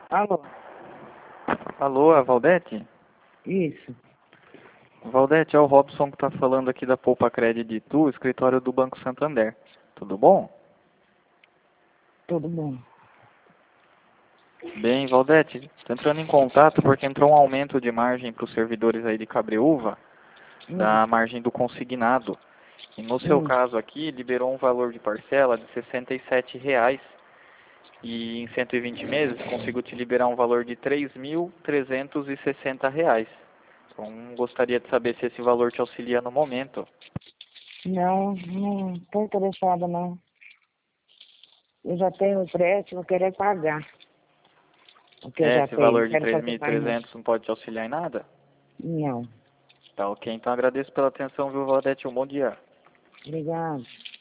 Alô? Alô, é a Valdete? Isso, Valdete, é o Robson que está falando aqui da Poupa Cred de Itu, escritório do Banco Santander. Tudo bom? tudo bom. Bem, Valdete, estou entrando em contato porque entrou um aumento de margem para os servidores aí de Cabreúva, Hum, da margem do consignado. E no seu hum. caso aqui, liberou um valor de parcela de R$ 67,00 e em 120 meses consigo te liberar um valor de R$ 3.360. Então, gostaria de saber se esse valor te auxilia no momento. Não estou interessada, não. Eu já tenho o crédito, vou querer pagar o que eu já Esse tenho. valor Não de quero fazer mais não. 3.300 não pode te auxiliar em nada? Não. Tá ok, então agradeço pela atenção, viu, Valdete? Um bom dia. Obrigado.